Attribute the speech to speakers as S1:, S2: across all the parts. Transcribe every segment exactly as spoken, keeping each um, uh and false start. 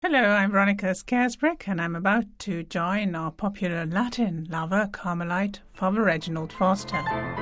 S1: Hello, I'm Veronica Scaresbrick, and I'm about to join our popular Latin lover, Carmelite, Father Reginald Foster.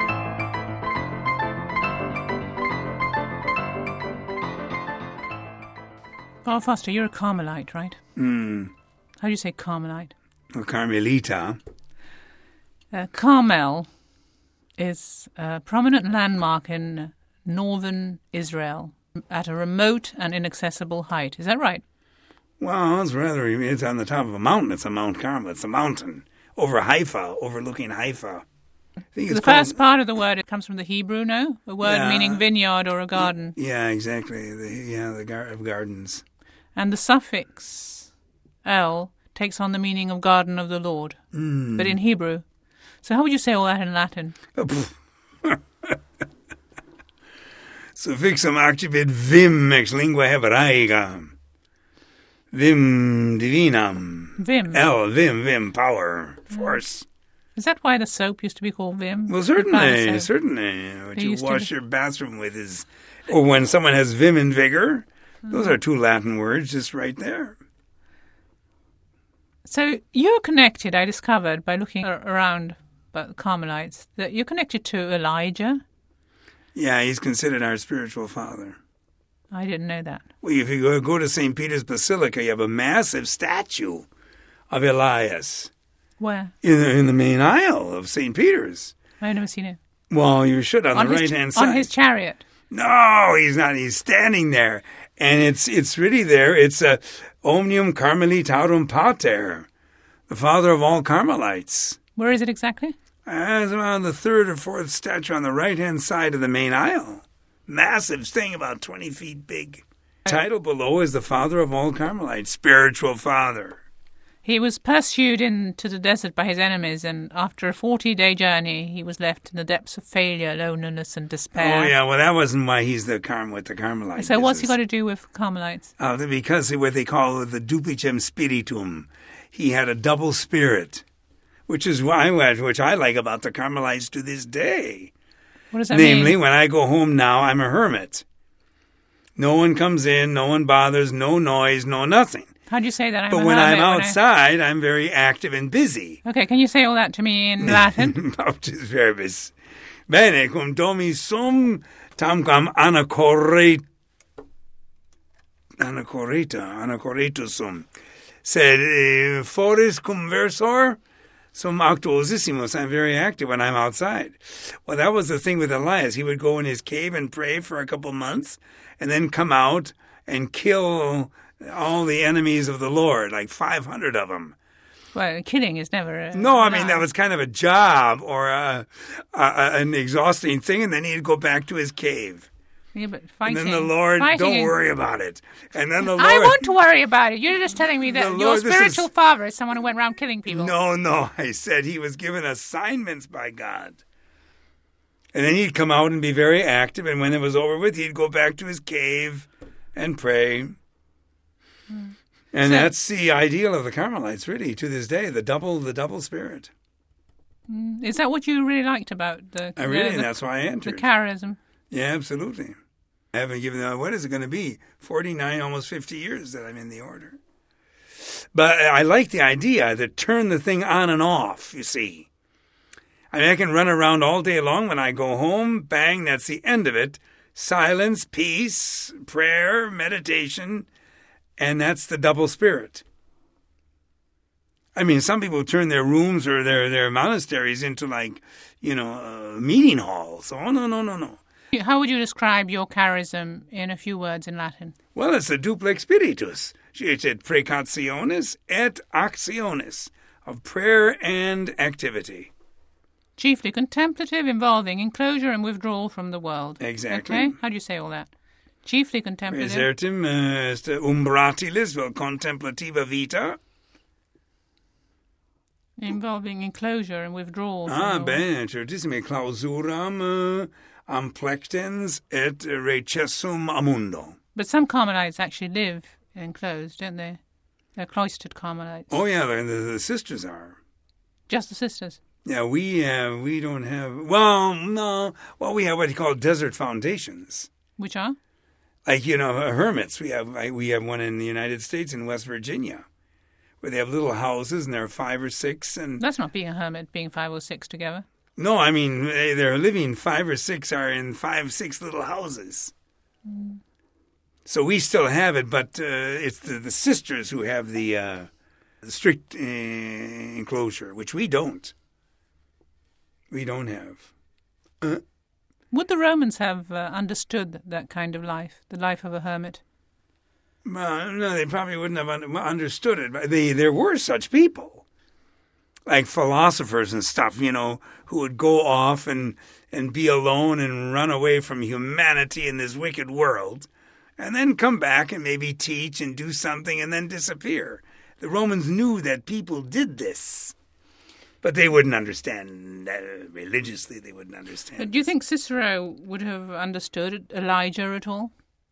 S1: Father Foster, you're a Carmelite, right?
S2: Hmm.
S1: How do you say Carmelite?
S2: Well, Carmelita.
S1: Uh, Carmel is a prominent landmark in northern Israel at a remote and inaccessible height. Is that right?
S2: Well, it's rather, it's on the top of a mountain. It's a Mount Carmel. It's a mountain over Haifa, overlooking Haifa. I think it's
S1: the
S2: called,
S1: first part of the word, it comes from the Hebrew, no? A word
S2: Yeah.
S1: meaning vineyard or a garden.
S2: Yeah, exactly. The, yeah, the gar- of gardens.
S1: And the suffix el takes on the meaning of garden of the Lord,
S2: Mm.
S1: but in Hebrew. So how would you say all that in Latin?
S2: Suffixum activit vim ex lingua hebraica. Vim divinam.
S1: Vim.
S2: El, vim, vim, power, force.
S1: Is that why the soap used to be called Vim?
S2: Well,
S1: The bar
S2: certainly,
S1: soap.
S2: certainly. What
S1: They
S2: you
S1: used to
S2: wash
S1: be-
S2: your bathroom with is... Or when someone has vim and vigor, those are two Latin words just right there.
S1: So you're connected, I discovered, by looking ar- around about the Carmelites, that you're connected to Elijah.
S2: Yeah, he's considered our spiritual father.
S1: I didn't know that.
S2: Well, if you go, go to Saint Peter's Basilica, you have a massive statue of Elias
S1: Where?
S2: in the, in the main aisle of Saint Peter's.
S1: I've never seen it.
S2: Well, you should on,
S1: on
S2: the
S1: his,
S2: right-hand side.
S1: On his chariot.
S2: No, he's not. He's standing there. And it's it's really there. It's a Omnium Carmelitarum Pater, the father of all Carmelites.
S1: Where is it exactly?
S2: Uh, it's around the third or fourth statue on the right-hand side of the main aisle. Massive thing, about twenty feet big. Title below is the father of all Carmelites, spiritual father.
S1: He was pursued into the desert by his enemies, and after a forty-day journey, he was left in the depths of failure, loneliness, and despair.
S2: Oh, yeah, well, that wasn't why he's the Carm with the Carmelites.
S1: So what's he got to do with Carmelites?
S2: Uh, because of what they call the duplicem spiritum. He had a double spirit, which is why, which I like about the Carmelites to this day.
S1: What does that
S2: Namely,
S1: mean?
S2: when I go home now, I'm a hermit. No one comes in, no one bothers, no noise, no nothing.
S1: How do you say that? I'm
S2: But
S1: a
S2: when
S1: hermit,
S2: I'm
S1: when
S2: outside, I'm very active and busy.
S1: I... Okay, can you say all that to me in Latin?
S2: Baptis verbis. Bene, cum domi sum tamquam anacorret, anacorreta, anacorretus sum. Sed eh, foris conversor sum actuosissimus. I'm very active when I'm outside. Well, that was the thing with Elias. He would go in his cave and pray for a couple months and then come out and kill all the enemies of the Lord, like five hundred of them.
S1: Well, killing is never... A,
S2: No, I mean, that was kind of a job or a, a, an exhausting thing, and then he'd go back to his cave.
S1: Yeah, but fighting...
S2: And then the Lord,
S1: fighting
S2: don't
S1: is-
S2: worry about it. And then the Lord...
S1: I want to worry about it. You're just telling me that
S2: The
S1: your
S2: Lord, this
S1: spiritual
S2: is-
S1: father is someone who went around killing people.
S2: No, no, I said he was given assignments by God. And then he'd come out and be very active, and when it was over with, he'd go back to his cave and pray.
S1: Hmm.
S2: And
S1: So-
S2: that's the ideal of the Carmelites, really, to this day, the double the double spirit.
S1: Is that what you really liked about the...
S2: I really,
S1: the,
S2: and that's why I
S1: the
S2: entered.
S1: charism?
S2: Yeah, absolutely. I haven't given them, what is it going to be? forty-nine, almost fifty years that I'm in the order. But I like the idea to turn the thing on and off, you see. I mean, I can run around all day long. When I go home, bang, that's the end of it. Silence, peace, prayer, meditation, and that's the double spirit. I mean, some people turn their rooms or their, their monasteries into like, you know, uh, meeting halls. Oh, no, no, no, no.
S1: How would you describe your charism in a few words in Latin?
S2: Well, it's a duplex spiritus. It's et precationis et actionis, of prayer and activity.
S1: Chiefly contemplative, involving enclosure and withdrawal from the world.
S2: Exactly.
S1: Okay? How do you say all that? Chiefly contemplative.
S2: Resertim est umbratilis vel contemplativa vita.
S1: Involving enclosure and withdrawal from
S2: Ah,
S1: the world.
S2: bene, certissime clausuram uh, amplectens et recessum amundo.
S1: But some Carmelites actually live enclosed, don't they? They're cloistered Carmelites.
S2: Oh, yeah, the, the, the sisters are.
S1: Just the sisters.
S2: Yeah, we uh, we don't have, well, no, well, we have what you call desert foundations.
S1: Which are?
S2: Like, you know, hermits. We have we have one in the United States in West Virginia, where they have little houses and there are five or six. And
S1: that's not being a hermit, being five or six together.
S2: No, I mean they're living. Five or six are in five, six little houses. Mm. So we still have it, but uh, it's the, the sisters who have the, uh, the strict uh, enclosure, which we don't. We don't have. Uh,
S1: Would the Romans have uh, understood that kind of life, the life of a hermit?
S2: Well, no, they probably wouldn't have un- understood it. But they, there were such people, like philosophers and stuff, you know, who would go off and, and be alone and run away from humanity in this wicked world, and then come back and maybe teach and do something and then disappear. The Romans knew that people did this. But they wouldn't understand uh, religiously. They wouldn't understand.
S1: But do you think Cicero would have understood Elijah at all?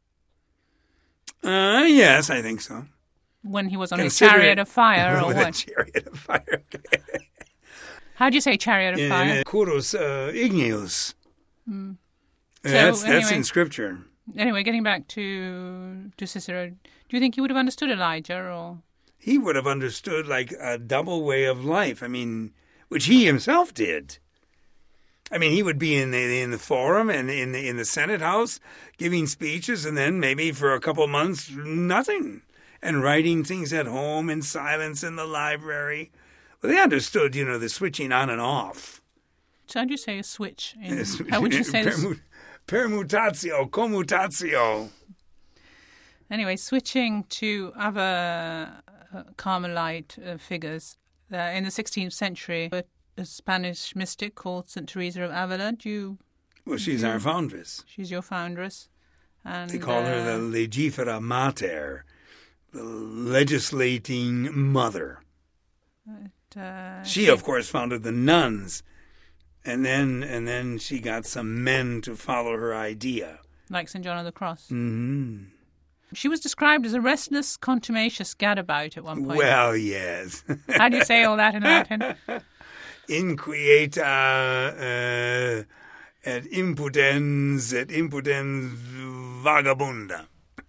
S2: Uh, yes, I think so.
S1: When he was on
S2: Consider
S1: his chariot
S2: it,
S1: of fire, or
S2: with
S1: what?
S2: A chariot of fire.
S1: How do you say chariot of
S2: in,
S1: fire?
S2: In Kuros uh, Igneus.
S1: Mm.
S2: So that's
S1: anyway,
S2: that's in Scripture.
S1: Anyway, getting back to to Cicero, do you think he would have understood Elijah, or
S2: he would have understood like a double way of life? I mean, which he himself did. I mean, he would be in the in the forum and in the in the Senate House giving speeches, and then maybe for a couple months nothing, and writing things at home in silence in the library. Well, they understood, you know, the switching on and off.
S1: So how do you say a switch? In,
S2: Yes,
S1: how would you say
S2: permu- permutatio, commutatio?
S1: Anyway, switching to other uh, Carmelite uh, figures. Uh, in the sixteenth century, a, a Spanish mystic called Saint Teresa of Avila. Do you?
S2: Well, she's
S1: you,
S2: our foundress.
S1: She's your foundress. And
S2: they call
S1: uh,
S2: her the Legifera Mater, the legislating mother.
S1: But, uh,
S2: she, of course, founded the nuns, and then and then she got some men to follow her idea,
S1: like Saint John of the Cross.
S2: Mm-hmm.
S1: She was described as a restless, contumacious gadabout at one point.
S2: Well, yes.
S1: How do you say all that in Latin?
S2: Inquieta uh, et impudens et impudens vagabunda.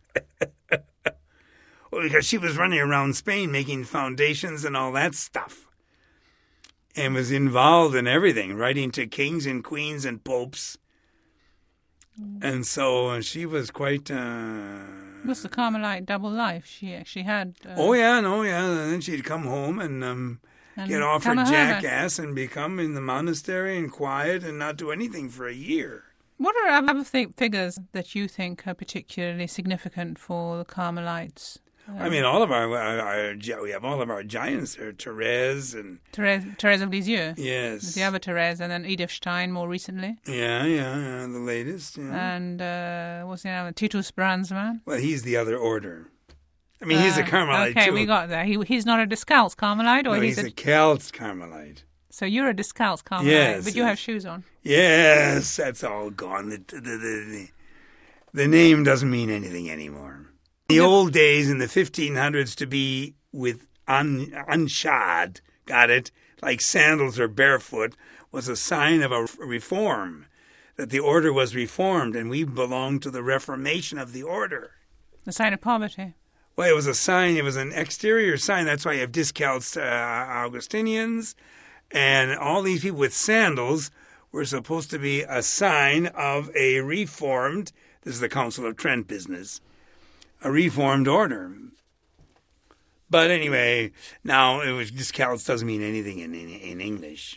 S2: Well, because she was running around Spain making foundations and all that stuff. And was involved in everything, writing to kings and queens and popes. Mm. And so she was quite... Uh,
S1: It was the Carmelite double life she actually had. Uh,
S2: oh, yeah, no, yeah. And then she'd come home and, um, and get off her jackass and become in the monastery and quiet and not do anything for a year.
S1: What are other th- figures that you think are particularly significant for the Carmelites? Uh,
S2: I mean, all of our, our, our, we have all of our giants there, Therese and...
S1: Therese, Therese of Lisieux.
S2: Yes.
S1: The other Therese, and then Edith Stein more recently.
S2: Yeah, yeah, yeah, the latest. Yeah.
S1: And uh, what's the name? Titus Brandsman.
S2: Well, he's the other order. I mean, uh, he's a Carmelite,
S1: okay,
S2: too.
S1: Okay, we got that. He, he's not a Descalz Carmelite? Or
S2: no, he's, he's a, a Caltz Carmelite.
S1: So you're a Descalz Carmelite,
S2: yes,
S1: but you have shoes on.
S2: Yes, that's all gone. The, the, the, the, the name doesn't mean anything anymore. In the old days, in the fifteen hundreds, to be with un, unshod, got it, like sandals or barefoot, was a sign of a reform, that the order was reformed, and we belonged to the reformation of the order.
S1: The sign of poverty.
S2: Well, it was a sign, it was an exterior sign. That's why you have Discalced uh, Augustinians, and all these people with sandals were supposed to be a sign of a reformed, this is the Council of Trent business, a reformed order. But anyway, now it was Discalced doesn't mean anything in in, in English.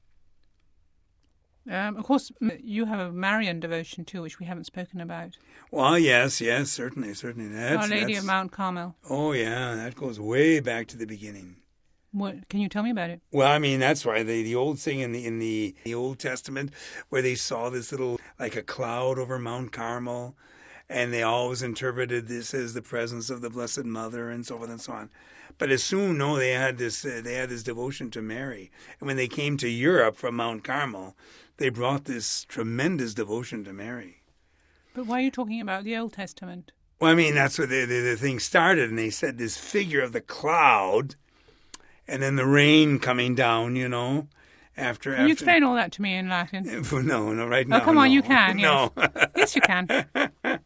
S1: Um, of course, you have a Marian devotion too, which we haven't spoken about.
S2: Well, yes, yes, certainly, certainly. That's,
S1: Our Lady
S2: that's,
S1: of Mount Carmel.
S2: Oh, yeah, that goes way back to the beginning.
S1: What can you tell me about it?
S2: Well, I mean, that's why the the old thing in the in the, the Old Testament, where they saw this little like a cloud over Mount Carmel. And they always interpreted this as the presence of the Blessed Mother and so forth and so on. But as soon, no, they had this uh, they had this devotion to Mary. And when they came to Europe from Mount Carmel, they brought this tremendous devotion to Mary.
S1: But why are you talking about the Old Testament?
S2: Well, I mean, that's where the, the, the thing started. And they said this figure of the cloud and then the rain coming down, you know. After,
S1: Can
S2: after...
S1: you explain all that to me in Latin?
S2: No, no, right now.
S1: Oh, come on,
S2: no.
S1: you can. Yes.
S2: No.
S1: Yes, you can.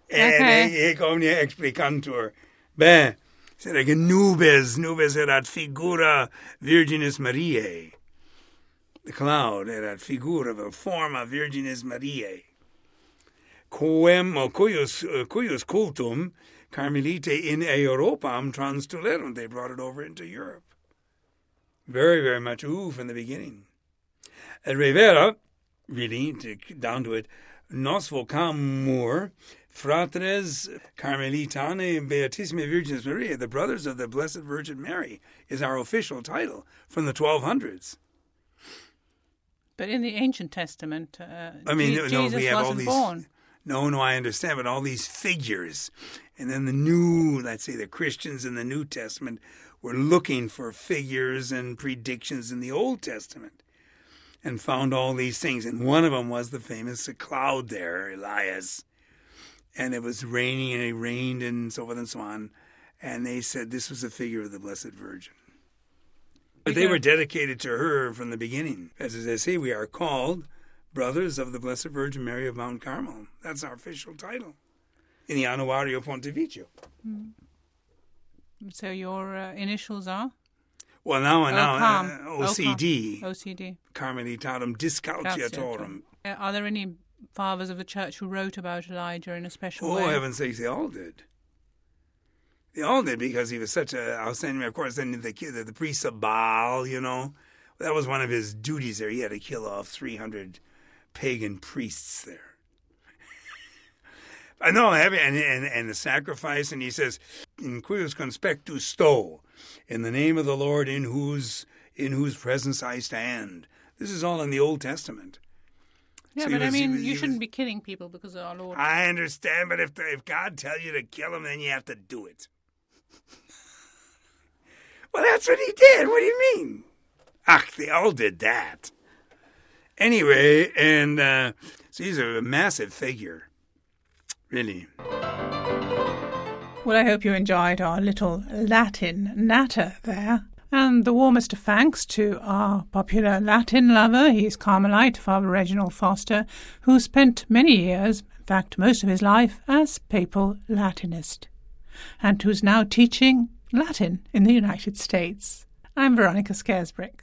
S2: En ik kom je explicantur. Beh, sera che nubes, nubes erat figura Virginis Mariae. The cloud erat figura vel forma Virginis Mariae. Quem, cuius, cuius cultum Carmelite in Europam transtulerum. They brought it over into Europe. Very, very much ooh from the beginning. At Rivera, really, to, down to it, nos vocamur fratres Carmelitanae Beatissime Virginis Mariae, the brothers of the Blessed Virgin Mary, is our official title from the twelve hundreds.
S1: But in the Ancient Testament, uh,
S2: I mean,
S1: Je-
S2: no,
S1: Jesus
S2: we have all
S1: wasn't
S2: these,
S1: born.
S2: No, no, I understand, but all these figures. And then the new, let's say the Christians in the New Testament were looking for figures and predictions in the Old Testament and found all these things. And one of them was the famous cloud there, Elias. And it was raining, and it rained, and so forth and so on. And they said this was a figure of the Blessed Virgin. But they were dedicated to her from the beginning. As they say, we are called Brothers of the Blessed Virgin Mary of Mount Carmel. That's our official title in the Annuario Pontificio.
S1: Mm. So your uh, initials are?
S2: Well, now and now,
S1: O-Com.
S2: uh, O C D.
S1: O C D.
S2: Carmelitatum Discalciatorum.
S1: Uh, Are there any fathers of the church who wrote about Elijah in a special
S2: Oh,
S1: way?
S2: heaven's sakes, they all did. They all did because he was such a outstanding, of course, then the, the, the priest of Baal, you know. That was one of his duties there. He had to kill off three hundred pagan priests there. I know, and, and, and the sacrifice, and he says, in cuius conspectus sto, in the name of the Lord in whose in whose presence I stand. This is all in the Old Testament.
S1: Yeah,
S2: So
S1: but
S2: was,
S1: I mean,
S2: was,
S1: you shouldn't
S2: was,
S1: be killing people because of our Lord.
S2: I understand, but if the, if God tells you to kill them, then you have to do it. Well, that's what he did. What do you mean? Ach, they all did that. Anyway, and uh, so he's a massive figure, really.
S1: Well, I hope you enjoyed our little Latin natter there. And the warmest of thanks to our popular Latin lover, he's Carmelite, Father Reginald Foster, who spent many years, in fact most of his life, as papal Latinist, and who's now teaching Latin in the United States. I'm Veronica Scaresbrick.